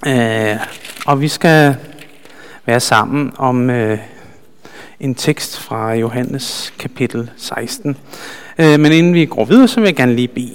Og vi skal være sammen om en tekst fra Johannes kapitel 16. Men inden vi går videre, så vil jeg gerne lige bede.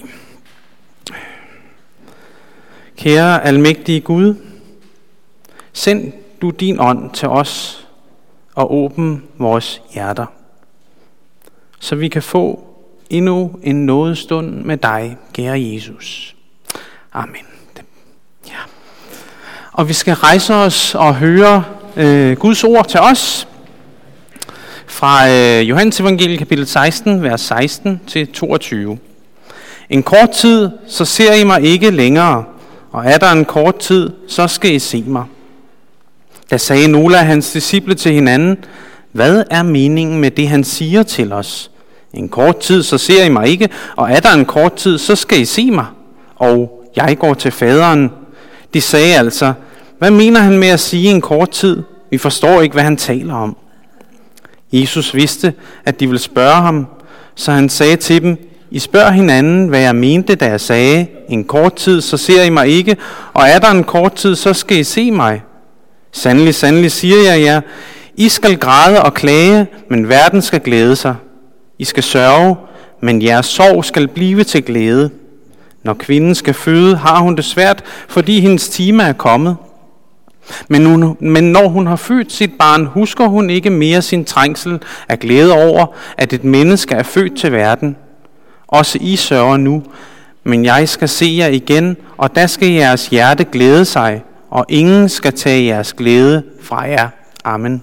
Kære almægtige Gud, send du din ånd til os og åbn vores hjerter, så vi kan få endnu en nådestund med dig, kære Jesus. Amen. Ja. Og vi skal rejse os og høre Guds ord til os fra Johannes evangeliet kapitel 16, vers 16 til 22. En kort tid, så ser I mig ikke længere, og er der en kort tid, så skal I se mig. Da sagde nogle af hans disciple til hinanden, hvad er meningen med det, han siger til os? En kort tid, så ser I mig ikke, og er der en kort tid, så skal I se mig. Og jeg går til faderen. De sagde altså, hvad mener han med at sige en kort tid? Vi forstår ikke, hvad han taler om. Jesus vidste, at de ville spørge ham, så han sagde til dem, I spørger hinanden, hvad jeg mente, da jeg sagde, en kort tid, så ser I mig ikke, og er der en kort tid, så skal I se mig. Sandelig, sandelig siger jeg jer, I skal græde og klage, men verden skal glæde sig. I skal sørge, men jeres sorg skal blive til glæde. Når kvinden skal føde, har hun det svært, fordi hendes time er kommet. Men når hun har født sit barn, husker hun ikke mere sin trængsel af glæde over, at et menneske er født til verden. Også I sørger nu, men jeg skal se jer igen, og der skal jeres hjerte glæde sig, og ingen skal tage jeres glæde fra jer. Amen.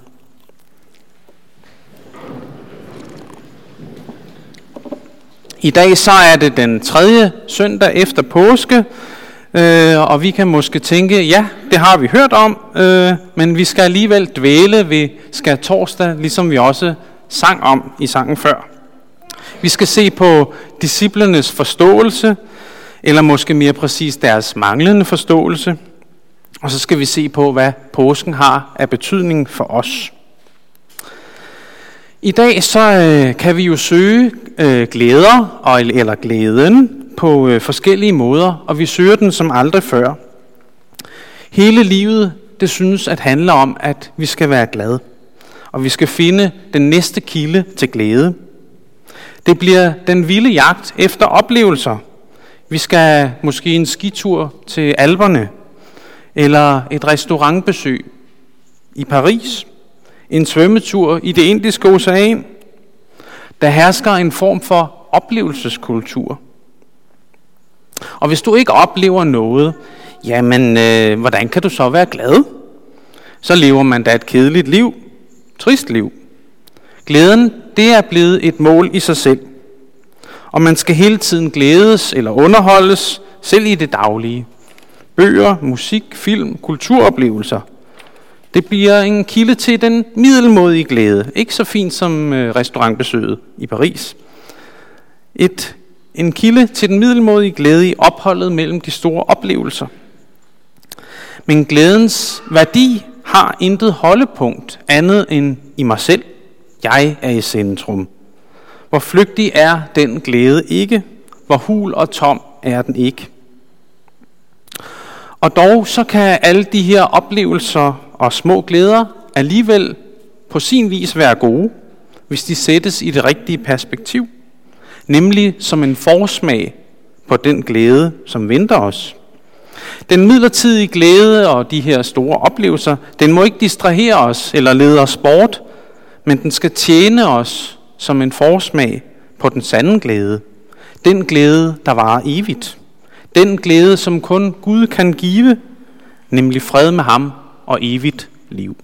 I dag så er det den 3. søndag efter påske, og vi kan måske tænke, ja, det har vi hørt om, men vi skal alligevel dvæle ved skærtorsdag, ligesom vi også sang om i sangen før. Vi skal se på disciplernes forståelse, eller måske mere præcis deres manglende forståelse, og så skal vi se på, hvad påsken har af betydning for os. I dag så kan vi jo søge glæder eller glæden på forskellige måder, og vi søger den som aldrig før. Hele livet, det synes at handle om, at vi skal være glade, og vi skal finde den næste kilde til glæde. Det bliver den vilde jagt efter oplevelser. Vi skal måske en skitur til Alperne, eller et restaurantbesøg i Paris, en svømmetur i det Indiske Ocean. Der hersker en form for oplevelseskultur. Og hvis du ikke oplever noget, jamen, hvordan kan du så være glad? Så lever man da et kedeligt liv, trist liv. Glæden, det er blevet et mål i sig selv. Og man skal hele tiden glædes eller underholdes, selv i det daglige. Bøger, musik, film, kulturoplevelser. Det bliver en kilde til den middelmådige glæde. Ikke så fint som restaurantbesøget i Paris. En kilde til den middelmådige glæde i opholdet mellem de store oplevelser. Men glædens værdi har intet holdepunkt andet end i mig selv. Jeg er i centrum. Hvor flygtig er den glæde ikke? Hvor hul og tom er den ikke? Og dog så kan alle de her oplevelser og små glæder alligevel på sin vis være gode, hvis de sættes i det rigtige perspektiv, nemlig som en forsmag på den glæde, som venter os. Den midlertidige glæde og de her store oplevelser, den må ikke distrahere os eller lede os bort, men den skal tjene os som en forsmag på den sande glæde. Den glæde, der varer evigt. Den glæde, som kun Gud kan give, nemlig fred med ham og evigt liv.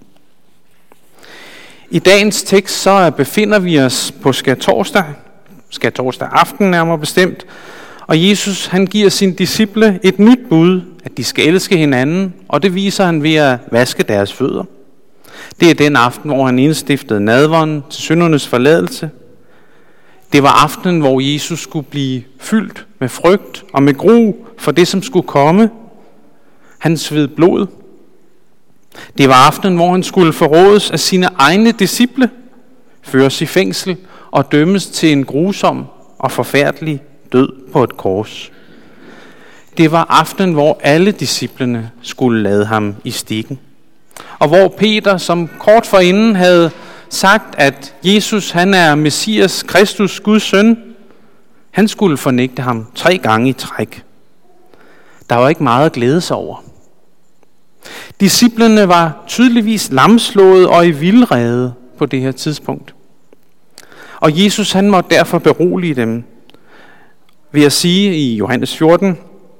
I dagens tekst så befinder vi os på skærtorsdag aften nærmere bestemt, og Jesus han giver sine disciple et nyt bud, at de skal elske hinanden, og det viser han ved at vaske deres fødder. Det er den aften, hvor han indstiftede nadveren til syndernes forladelse. Det var aftenen, hvor Jesus skulle blive fyldt med frygt og med gru for det, som skulle komme. Han sved blod. Det var aftenen, hvor han skulle forrådes af sine egne disciple, føres i fængsel og dømmes til en grusom og forfærdelig død på et kors. det var aftenen, hvor alle disciplene skulle lade ham i stikken. Og hvor Peter, som kort forinden havde sagt, at Jesus han er Messias, Kristus, Guds søn, han skulle fornægte ham 3 gange i træk. Der var ikke meget at glæde sig over. Disciplene var tydeligvis lamslået og i vildrede på det her tidspunkt. Og Jesus han måtte derfor berolige dem ved at sige i Johannes 14,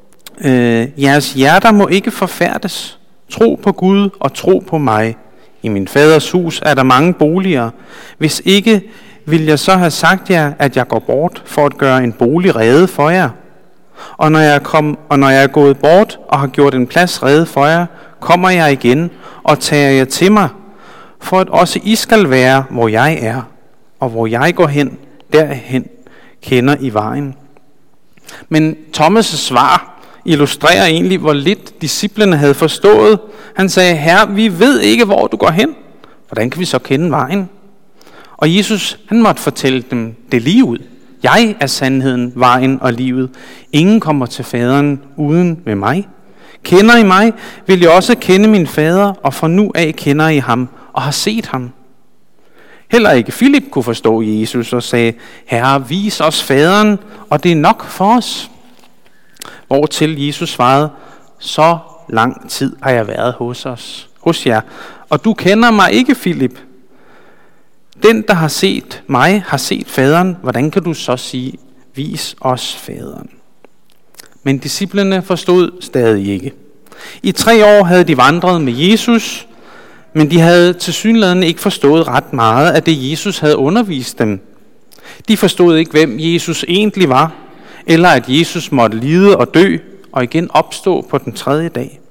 jeres hjerter må ikke forfærdes. Tro på Gud og tro på mig. I min faders hus er der mange boliger. Hvis ikke, vil jeg så have sagt jer, at jeg går bort for at gøre en bolig rede for jer. Og når jeg er gået bort og har gjort en plads rede for jer, kommer jeg igen og tager jer til mig, for at også I skal være, hvor jeg er, og hvor jeg går hen, derhen kender I vejen. Men Thomas' svar illustrerer egentlig, hvor lidt disciplene havde forstået. Han sagde, Herre, vi ved ikke, hvor du går hen. Hvordan kan vi så kende vejen? Og Jesus, han måtte fortælle dem det lige ud. Jeg er sandheden, vejen og livet. Ingen kommer til faderen uden ved mig. Kender I mig, vil jeg også kende min fader, og fra nu af kender I ham og har set ham. Heller ikke Filip kunne forstå Jesus og sagde, Herre, vis os faderen, og det er nok for os. Hvortil Jesus svarede, så lang tid har jeg været hos jer, og du kender mig ikke, Filip. Den, der har set mig, har set faderen. Hvordan kan du så sige, vis os faderen? Men disciplene forstod stadig ikke. I 3 år havde de vandret med Jesus, men de havde tilsyneladende ikke forstået ret meget af det, Jesus havde undervist dem. De forstod ikke, hvem Jesus egentlig var, eller at Jesus måtte lide og dø og igen opstå på den 3. dag.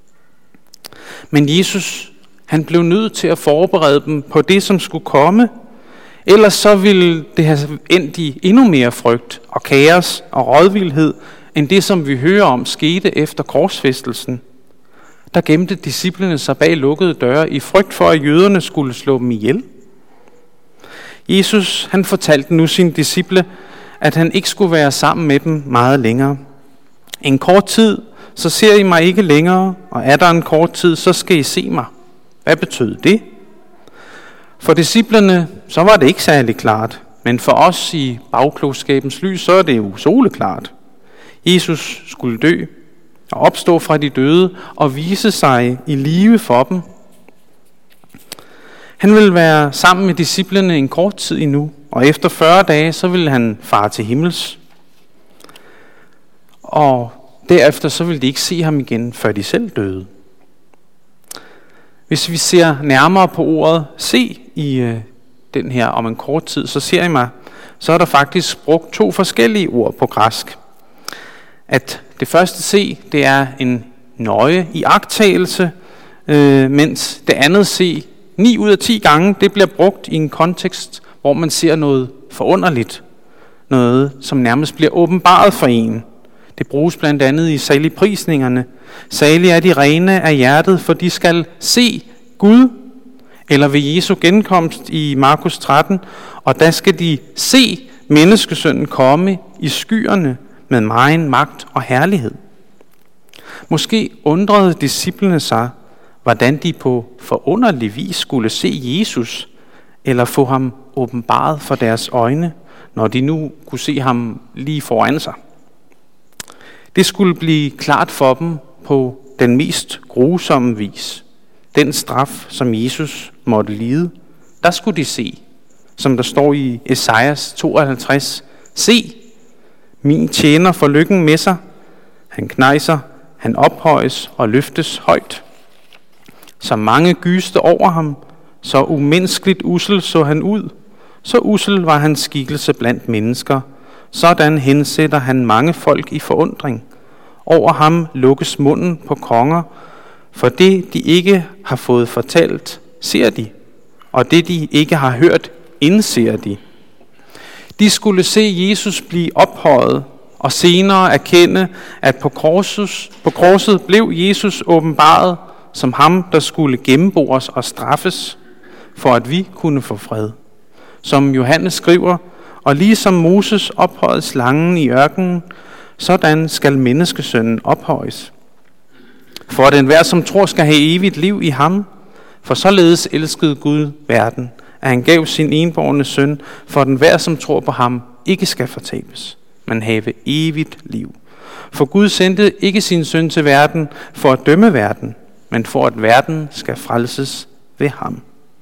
Men Jesus, han blev nødt til at forberede dem på det, som skulle komme, ellers så ville det have endt i endnu mere frygt og kaos og rådvildhed, end det, som vi hører om skete efter korsfæstelsen. Der gemte disciplene sig bag lukkede døre i frygt for, at jøderne skulle slå dem ihjel. Jesus, han fortalte nu sine disciple, at han ikke skulle være sammen med dem meget længere. En kort tid, så ser I mig ikke længere, og er der en kort tid, så skal I se mig. Hvad betød det? For disciplene, så var det ikke særlig klart, men for os i bagklogskabens lys, så er det jo soleklart. Jesus skulle dø og opstå fra de døde og vise sig i live for dem. Han ville være sammen med disciplene en kort tid endnu, og efter 40 dage, så ville han fare til himmels. Og derefter, så ville de ikke se ham igen, før de selv døde. Hvis vi ser nærmere på ordet se i den her om en kort tid, så ser I mig, så er der faktisk brugt 2 forskellige ord på græsk. At det første se, det er en nøje iagttagelse, mens det andet se, 9 ud af 10 gange, det bliver brugt i en kontekst, hvor man ser noget forunderligt. Noget, som nærmest bliver åbenbaret for en. Det bruges blandt andet i saligprisningerne. Salige er de rene af hjertet, for de skal se Gud. Eller ved Jesu genkomst i Markus 13, og der skal de se menneskesønnen komme i skyerne med megen magt og herlighed. Måske undrede disciplene sig, hvordan de på forunderlig vis skulle se Jesus, eller få ham åbenbaret for deres øjne, når de nu kunne se ham lige foran sig. Det skulle blive klart for dem på den mest grusomme vis. Den straf, som Jesus måtte lide, der skulle de se, som der står i Esajas 52. Se, min tjener får lykken med sig. Han knejser, han ophøjes og løftes højt. Så mange gyste over ham, så umenneskeligt ussel så han ud. Så ussel var hans skikkelse blandt mennesker. Sådan hensætter han mange folk i forundring. Over ham lukkes munden på konger, for det de ikke har fået fortalt, ser de, og det de ikke har hørt, indser de. De skulle se Jesus blive ophøjet, og senere erkende, at på korset blev Jesus åbenbaret som ham, der skulle gennembores og straffes, for at vi kunne få fred. Som Johannes skriver, og ligesom Moses ophøjede slangen i ørkenen, sådan skal menneskesønnen ophøjes. For at enhver, som tror, skal have evigt liv i ham. For således elskede Gud verden, at han gav sin enbårne søn, for at enhver, som tror på ham, ikke skal fortabes, men have evigt liv. For Gud sendte ikke sin søn til verden for at dømme verden, men for at verden skal frelses ved ham.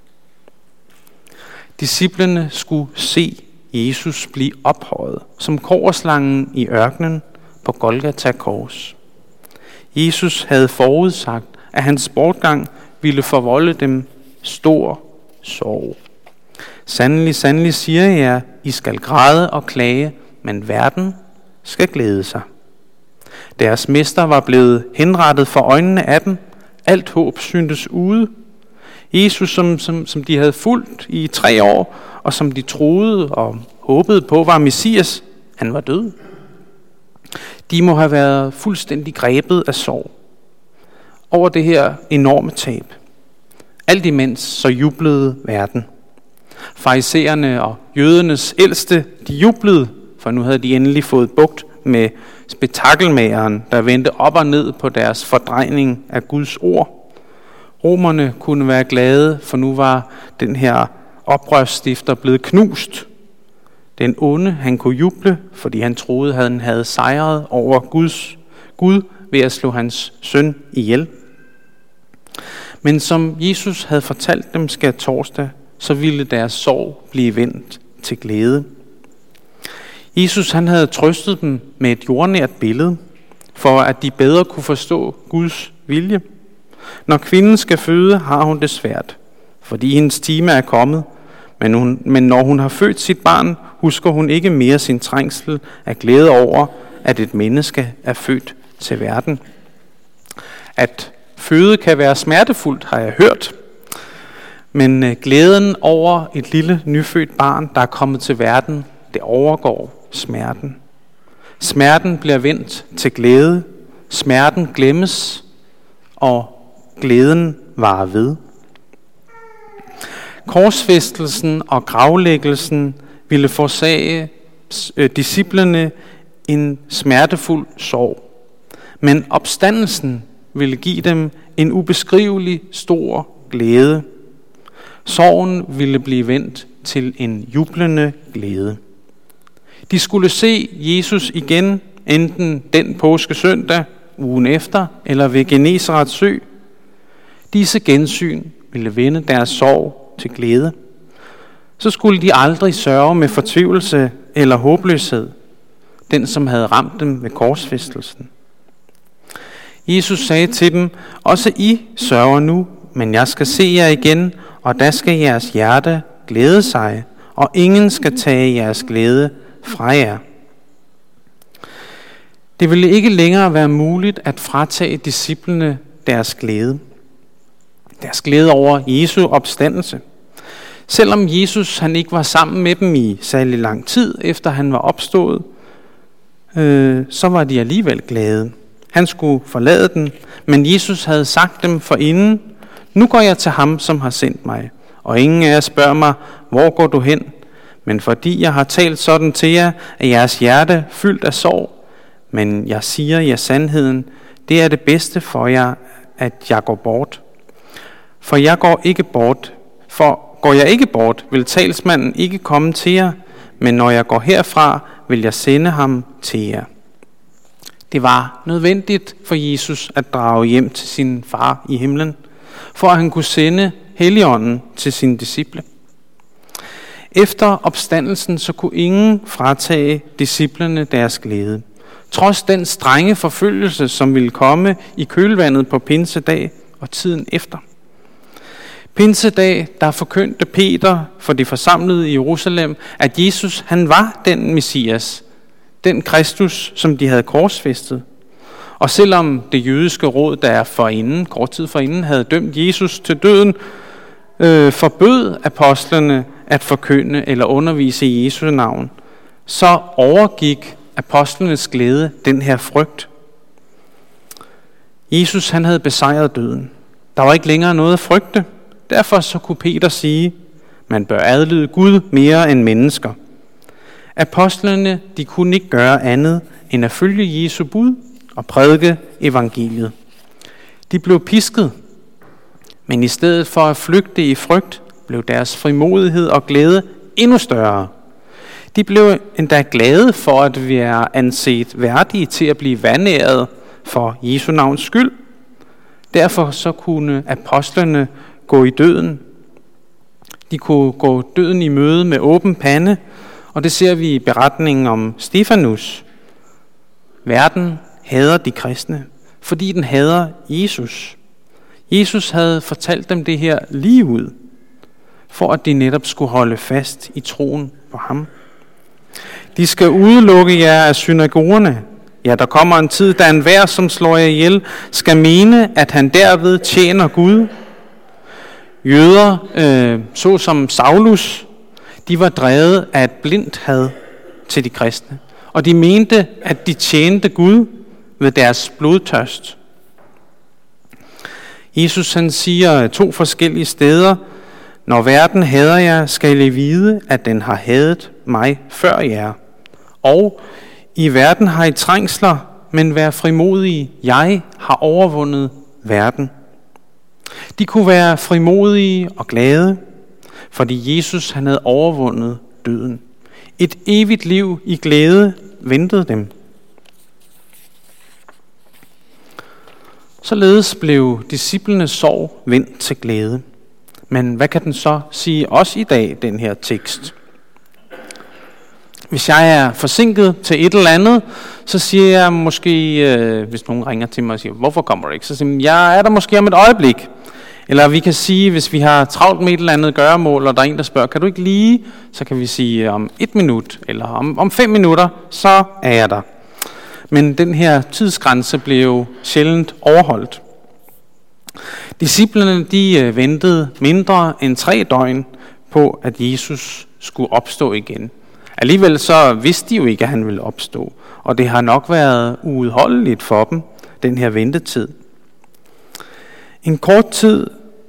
Disciplene skulle se Jesus blive ophøjet som kobberslangen i ørkenen på Golgata kors. Jesus havde forudsagt, at hans bortgang ville forvolde dem stor sorg. Sandelig, sandelig siger jeg jer, I skal græde og klage, men verden skal glæde sig. Deres mester var blevet henrettet for øjnene af dem. Alt håb syntes ude. Jesus, som de havde fulgt i 3 år, og som de troede og håbede på var Messias, han var død. De må have været fuldstændig grebet af sorg over det her enorme tab. Alt imens så jublede verden. Farisæerne og jødernes ældste, de jublede, for nu havde de endelig fået bugt med spektakelmageren, der vendte op og ned på deres fordrejning af Guds ord. Romerne kunne være glade, for nu var den her oprørsstifter blevet knust. Den onde, han kunne juble, fordi han troede, at han havde sejret over Gud ved at slå hans søn ihjel. Men som Jesus havde fortalt dem skærtorsdag, så ville deres sorg blive vendt til glæde. Jesus, han havde trøstet dem med et jordnært billede, for at de bedre kunne forstå Guds vilje. Når kvinden skal føde, har hun det svært, fordi hendes time er kommet. Men når hun har født sit barn, husker hun ikke mere sin trængsel af glæde over, at et menneske er født til verden. At føde kan være smertefuldt, har jeg hørt. Men glæden over et lille nyfødt barn, der er kommet til verden, det overgår smerten. Smerten bliver vendt til glæde. Smerten glemmes, og glæden varer ved. Korsfæstelsen og gravlæggelsen ville forsage disciplene en smertefuld sorg. Men opstandelsen ville give dem en ubeskrivelig stor glæde. Sorgen ville blive vendt til en jublende glæde. De skulle se Jesus igen, enten den påskesøndag, ugen efter, eller ved Genesarets sø. Disse gensyn ville vende deres sorg til glæde. Så skulle de aldrig sørge med fortvivlelse eller håbløshed, den som havde ramt dem ved korsfæstelsen. Jesus sagde til dem, også I sørger nu, men jeg skal se jer igen, og da skal jeres hjerte glæde sig, og ingen skal tage jeres glæde fra jer. Det ville ikke længere være muligt at fratage disciplene deres glæde. Deres glæde over Jesu opstandelse. Selvom Jesus han ikke var sammen med dem i særlig lang tid, efter han var opstået, så var de alligevel glade. Han skulle forlade dem, men Jesus havde sagt dem forinden, nu går jeg til ham, som har sendt mig, og ingen af jer spørger mig, hvor går du hen? Men fordi jeg har talt sådan til jer, at jeres hjerte fyldt af sorg, men jeg siger jer sandheden, det er det bedste for jer, at jeg går bort. For går jeg ikke bort, vil talsmanden ikke komme til jer, men når jeg går herfra, vil jeg sende ham til jer. Det var nødvendigt for Jesus at drage hjem til sin far i himlen, for at han kunne sende Helligånden til sine disciple. Efter opstandelsen så kunne ingen fratage disciplene deres glæde. Trods den strenge forfølgelse, som ville komme i kølvandet på pinsedag og tiden efter. Pinsedag, der forkyndte Peter for de forsamlede i Jerusalem, at Jesus han var den Messias, den Kristus, som de havde korsfæstet. Og selvom det jødiske råd, der kort tid forinden, havde dømt Jesus til døden, forbød apostlene at forkynde eller undervise i Jesu navn, så overgik apostlenes glæde den her frygt. Jesus han havde besejret døden. Der var ikke længere noget at frygte. Derfor så kunne Peter sige, man bør adlyde Gud mere end mennesker. Apostlene, de kunne ikke gøre andet end at følge Jesu bud og prædike evangeliet. De blev pisket, men i stedet for at flygte i frygt, blev deres frimodighed og glæde endnu større. De blev endda glade for at være anset værdige til at blive vandæret for Jesu navns skyld. Derfor så kunne apostlene gå i døden. De kunne gå døden i møde med åben pande, og det ser vi i beretningen om Stefanus. Verden hader de kristne, fordi den hader Jesus. Jesus havde fortalt dem det her lige ud, for at de netop skulle holde fast i troen på ham. De skal udelukke jer af synagogerne. Ja, der kommer en tid, da enhver, som slår jer ihjel, skal mene, at han derved tjener Gud. Jøder, såsom Saulus, de var drevet af et blindt had til de kristne, og de mente, at de tjente Gud ved deres blodtørst. Jesus han siger 2 forskellige steder: når verden hader jer, skal I vide, at den har hadet mig før jer. Og i verden har I trængsler, men vær frimodige, jeg har overvundet verden. De kunne være frimodige og glade, fordi Jesus han havde overvundet døden. Et evigt liv i glæde ventede dem. Således blev disciplenes sorg vendt til glæde. Men hvad kan den så sige os i dag, den her tekst? Hvis jeg er forsinket til et eller andet, så siger jeg måske, hvis nogen ringer til mig og siger, hvorfor kommer du ikke? Så siger jeg, jeg er der måske om et øjeblik. Eller vi kan sige, hvis vi har travlt med et eller andet gøremål, og der er en, der spørger, kan du ikke lige? Så kan vi sige om 1 minut, eller om 5 minutter, så er jeg der. Men den her tidsgrænse blev sjældent overholdt. Disciplene, de ventede mindre end 3 døgn på, at Jesus skulle opstå igen. Alligevel så vidste de jo ikke, at han ville opstå, og det har nok været uudholdeligt for dem, den her ventetid. En kort tid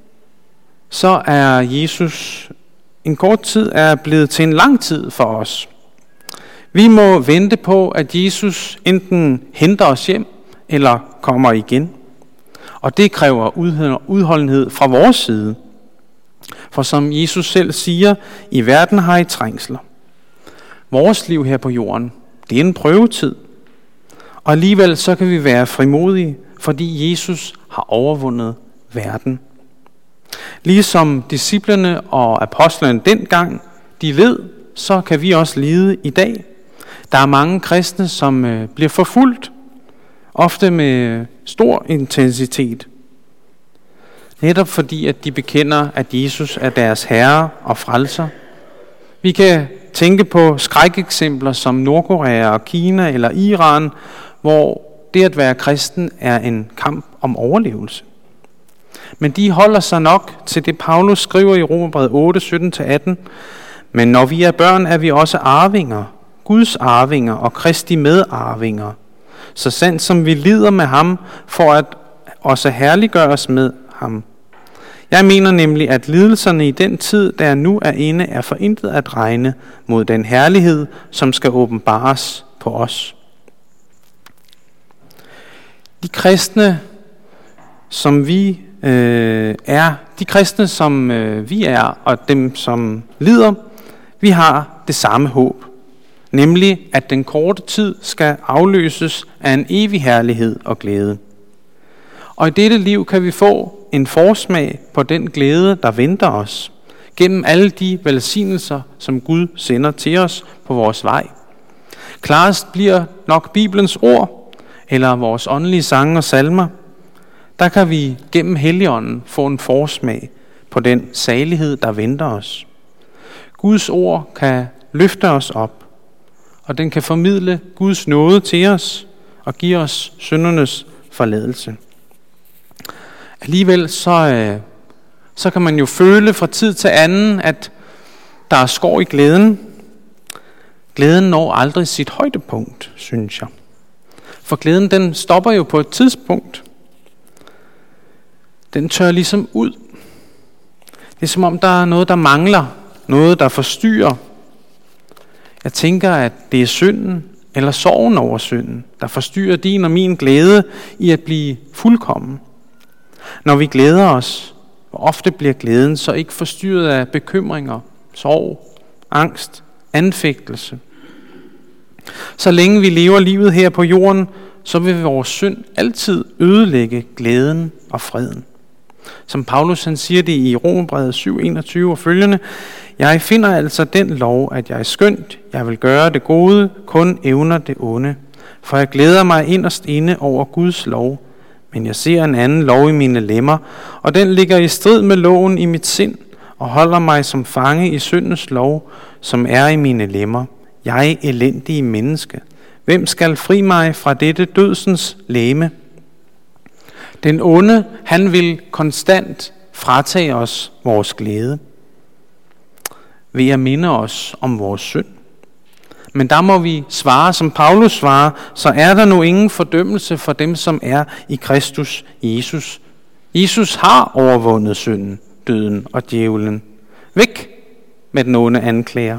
er blevet til en lang tid for os. Vi må vente på, at Jesus enten henter os hjem, eller kommer igen. Og det kræver udholdenhed fra vores side. For som Jesus selv siger, i verden har I trængsler. Vores liv her på jorden, det er en prøvetid. Og alligevel så kan vi være frimodige, fordi Jesus har overvundet verden. Ligesom disciplene og apostlene dengang, de led, så kan vi også lide i dag. Der er mange kristne, som bliver forfulgt, ofte med stor intensitet. Netop fordi, at de bekender, at Jesus er deres herre og frelser. Vi kan tænke på skrækeksempler som Nordkorea og Kina eller Iran, hvor det at være kristen er en kamp om overlevelse. Men de holder sig nok til det, Paulus skriver i Romerbrevet 8, 17-18. Men når vi er børn, er vi også arvinger, Guds arvinger og Kristi medarvinger. Så sandt som vi lider med ham, for at også herliggøres med ham. Jeg mener nemlig, at lidelserne i den tid, der nu er inde, er forintet at regne mod den herlighed, som skal åbenbares på os. De kristne, som vi er, og dem, som lider, vi har det samme håb. Nemlig, at den korte tid skal afløses af en evig herlighed og glæde. Og i dette liv kan vi få en forsmag på den glæde, der venter os, gennem alle de velsignelser, som Gud sender til os på vores vej. Klarest bliver nok Bibelens ord, eller vores åndelige sange og salmer. Der kan vi gennem Helligånden få en forsmag på den salighed, der venter os. Guds ord kan løfte os op, og den kan formidle Guds nåde til os og give os syndernes forladelse. Alligevel så kan man jo føle fra tid til anden, at der er skår i glæden. Glæden når aldrig sit højdepunkt, synes jeg. For glæden, den stopper jo på et tidspunkt. Den tør ligesom ud. Det er som om, der er noget, der mangler. Noget, der forstyrrer. Jeg tænker, at det er synden eller sorgen over synden, der forstyrrer din og min glæde i at blive fuldkommen. Når vi glæder os, hvor ofte bliver glæden så ikke forstyrret af bekymringer, sorg, angst, anfægtelse. Så længe vi lever livet her på jorden, så vil vores synd altid ødelægge glæden og freden. Som Paulus han siger det i Romerbrevet 7:21 og følgende: Jeg finder altså den lov, at jeg skønt, jeg vil gøre det gode, kun evner det onde. For jeg glæder mig inderst inde over Guds lov, men jeg ser en anden lov i mine lemmer, og den ligger i strid med loven i mit sind, og holder mig som fange i syndens lov, som er i mine lemmer. Jeg elendige menneske. Hvem skal fri mig fra dette dødsens legeme? Den onde, han vil konstant fratage os vores glæde ved at minde os om vores synd. Men der må vi svare, som Paulus svarer, så er der nu ingen fordømmelse for dem, som er i Kristus Jesus. Jesus har overvundet synden, døden og djævlen. Væk med den onde anklager.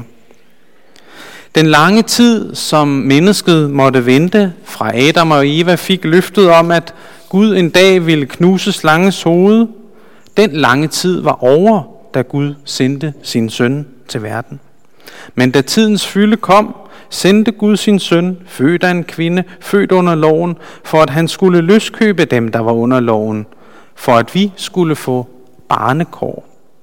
Den lange tid, som mennesket måtte vente, fra Adam og Eva fik løftet om, at Gud en dag ville knuse slangens hoved, den lange tid var over, da Gud sendte sin søn til verden. Men da tidens fylde kom, sendte Gud sin søn, født af en kvinde, født under loven, for at han skulle løskøbe dem, der var under loven, for at vi skulle få barnekår.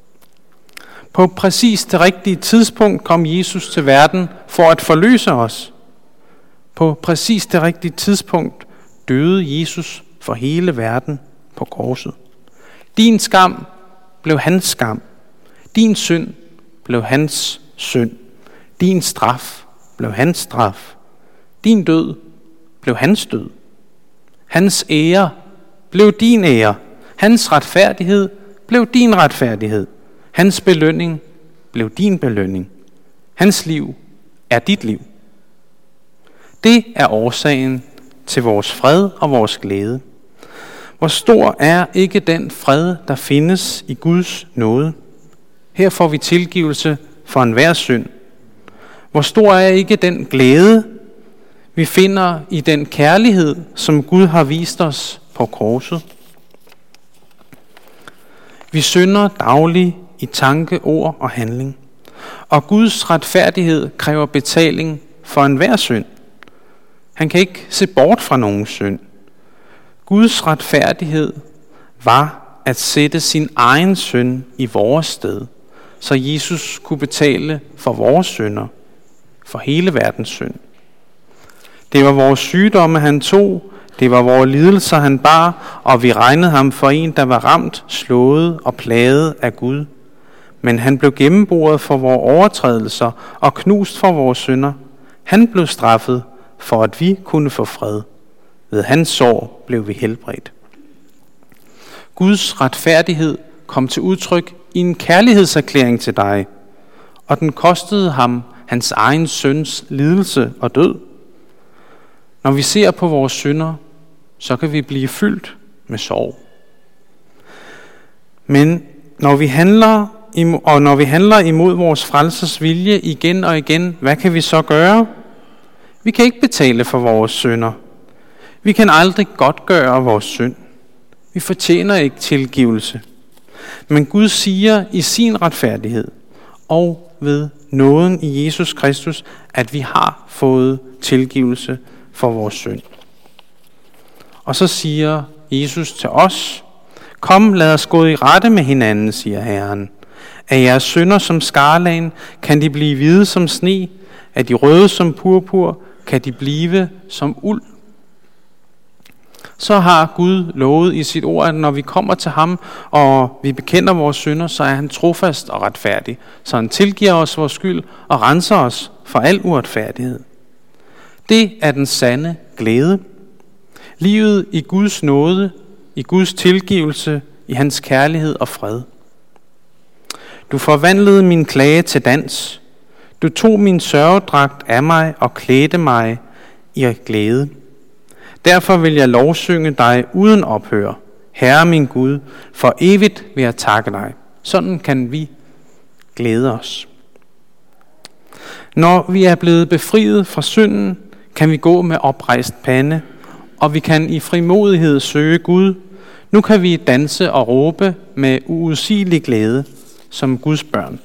På præcis det rigtige tidspunkt kom Jesus til verden for at forløse os. På præcis det rigtige tidspunkt døde Jesus for hele verden på korset. Din skam blev hans skam. Din synd blev hans synd. Din straf blev hans straf. Din død blev hans død. Hans ære blev din ære. Hans retfærdighed blev din retfærdighed. Hans belønning blev din belønning. Hans liv er dit liv. Det er årsagen til vores fred og vores glæde. Hvor stor er ikke den fred, der findes i Guds nåde? Her får vi tilgivelse for enhver synd. Hvor stor er ikke den glæde, vi finder i den kærlighed, som Gud har vist os på korset? Vi synder dagligt i tanke, ord og handling. Og Guds retfærdighed kræver betaling for enhver synd. Han kan ikke se bort fra nogen synd. Guds retfærdighed var at sætte sin egen søn i vores sted, så Jesus kunne betale for vores synder, for hele verdens synd. Det var vores sygdomme, han tog, det var vores lidelser, han bar, og vi regnede ham for en, der var ramt, slået og plaget af Gud. Men han blev gennemboret for vores overtrædelser og knust for vores synder. Han blev straffet, for at vi kunne få fred. Ved hans sår blev vi helbredt. Guds retfærdighed kom til udtryk i en kærlighedserklæring til dig, og den kostede ham hans egen søns lidelse og død. Når vi ser på vores synder, så kan vi blive fyldt med sorg. Men når vi handler imod vores frelsers vilje igen og igen, hvad kan vi så gøre? Vi kan ikke betale for vores synder. Vi kan aldrig godtgøre vores synd. Vi fortjener ikke tilgivelse. Men Gud siger i sin retfærdighed og ved nåden i Jesus Kristus, at vi har fået tilgivelse for vores synd. Og så siger Jesus til os: Kom, lad os gå i rette med hinanden, siger Herren. Af jeres synder som skarlagen kan de blive hvide som sne, af de røde som purpur kan de blive som uld. Så har Gud lovet i sit ord, at når vi kommer til ham, og vi bekender vores synder, så er han trofast og retfærdig. Så han tilgiver os vores skyld og renser os for al uretfærdighed. Det er den sande glæde. Livet i Guds nåde, i Guds tilgivelse, i hans kærlighed og fred. Du forvandlede min klage til dans. Du tog min sørgedragt af mig og klædte mig i glæde. Derfor vil jeg lovsynge dig uden ophør. Herre min Gud, for evigt vil jeg takke dig. Sådan kan vi glæde os. Når vi er blevet befriet fra synden, kan vi gå med oprejst pande, og vi kan i frimodighed søge Gud. Nu kan vi danse og råbe med uudsigelig glæde som Guds børn.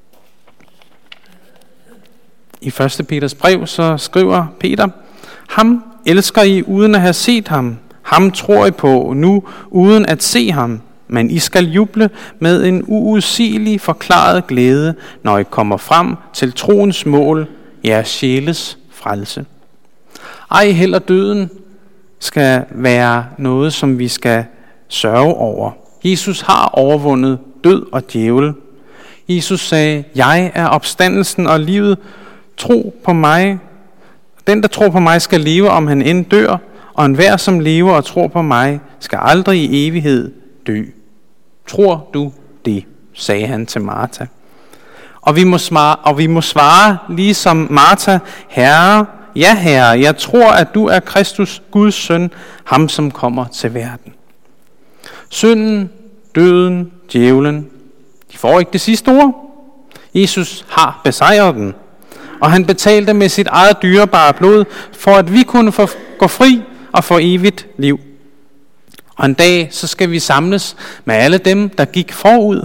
I 1. Peters brev så skriver Peter: ham elsker I uden at have set ham. Ham tror I på nu uden at se ham. Men I skal juble med en uudsigelig forklaret glæde, når I kommer frem til troens mål, jeres sjæles frelse. Ej heller døden skal være noget, som vi skal sørge over. Jesus har overvundet død og djævel. Jesus sagde: jeg er opstandelsen og livet. Tro på mig. Den, der tror på mig, skal leve, om han end dør, og enhver, som lever og tror på mig, skal aldrig i evighed dø. Tror du det? Sagde han til Martha. Og vi må svare ligesom Martha: Herre, ja Herre, jeg tror, at du er Kristus, Guds søn, ham som kommer til verden. Synden, døden, djævlen, de får ikke det sidste ord. Jesus har besejret den, og han betalte med sit eget dyrebare blod, for at vi kunne gå fri og få evigt liv. Og en dag, så skal vi samles med alle dem, der gik forud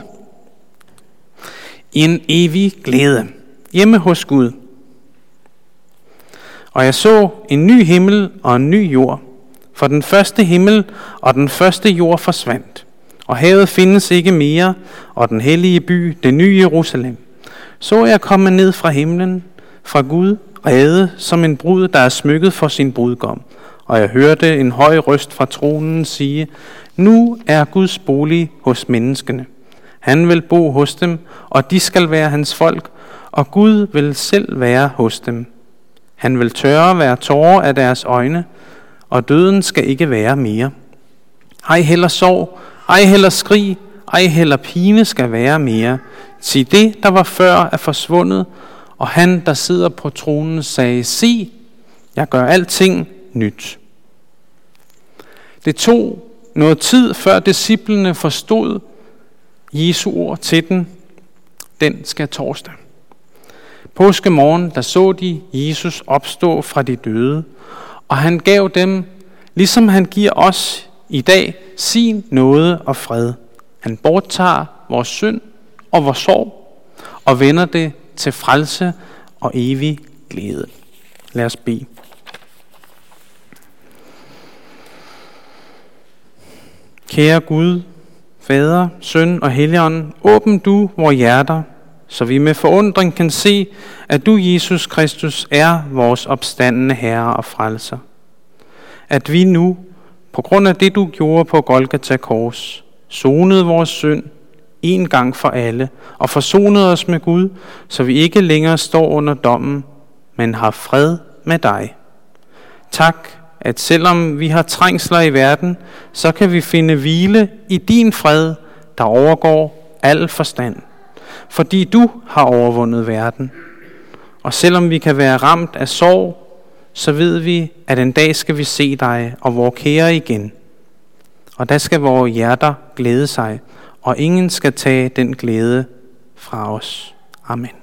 i en evig glæde hjemme hos Gud. Og jeg så en ny himmel og en ny jord, for den første himmel og den første jord forsvandt, og havet findes ikke mere, og den hellige by, det nye Jerusalem, så jeg komme ned fra himlen, fra Gud, rede som en brud, der er smykket for sin brudgom. Og jeg hørte en høj røst fra tronen sige: nu er Guds bolig hos menneskene. Han vil bo hos dem, og de skal være hans folk, og Gud vil selv være hos dem. Han vil tørre hver tårer af deres øjne, og døden skal ikke være mere. Ej heller sorg, ej heller skrig, ej heller pine skal være mere. Sig det, der var før, er forsvundet, og han, der sidder på tronen, sagde: sig, jeg gør alting nyt. Det tog noget tid, før disciplene forstod Jesu ord til den skærtorsdag. Påskemorgen, der så de Jesus opstå fra de døde, og han gav dem, ligesom han giver os i dag, sin nåde og fred. Han borttager vores synd og vores sorg, og vender det til frelse og evig glæde. Lad os bede. Kære Gud, Fader, Søn og Helligånd, åbn du vores hjerter, så vi med forundring kan se, at du, Jesus Kristus, er vores opstandende Herre og Frelser. At vi nu, på grund af det du gjorde på Golgata Kors, sonede vores synd en gang for alle, og forsonede os med Gud, så vi ikke længere står under dommen, men har fred med dig. Tak, at selvom vi har trængsler i verden, så kan vi finde hvile i din fred, der overgår al forstand. Fordi du har overvundet verden. Og selvom vi kan være ramt af sorg, så ved vi, at en dag skal vi se dig og vor kære igen. Og der skal vores hjerter glæde sig, og ingen skal tage den glæde fra os. Amen.